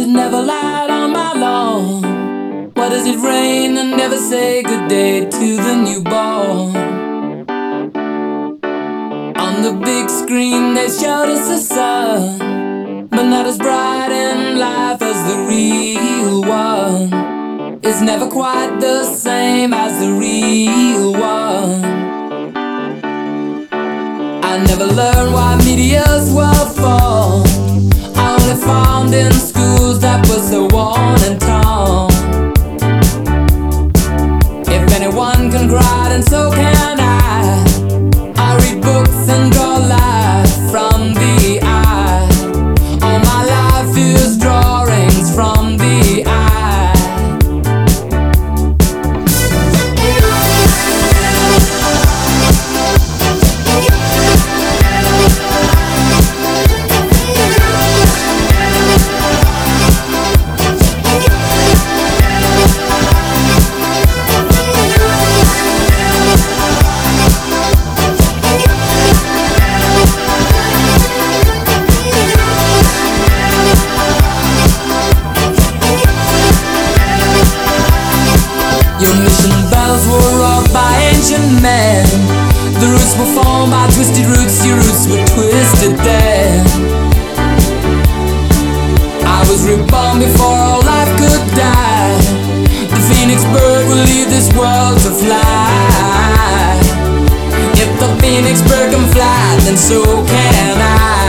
it never light on my lawn? Why does it rain and never say good day to the newborn? On the big screen they showed us the sun, but not as bright in life as the real one. It's never quite the same as the real one. I never learned why meteors will fall. I only found in schools that were so worn and torn. If anyone can cry, then so can I. I read books and draw life from the eye. All my life is drawings from the eye. Your mission bells were wrought by ancient men. The roots were formed by twisted roots. Your roots were twisted then. I was reborn before all life could die. The phoenix bird will leave this world to fly. If the phoenix bird can fly, then so can I.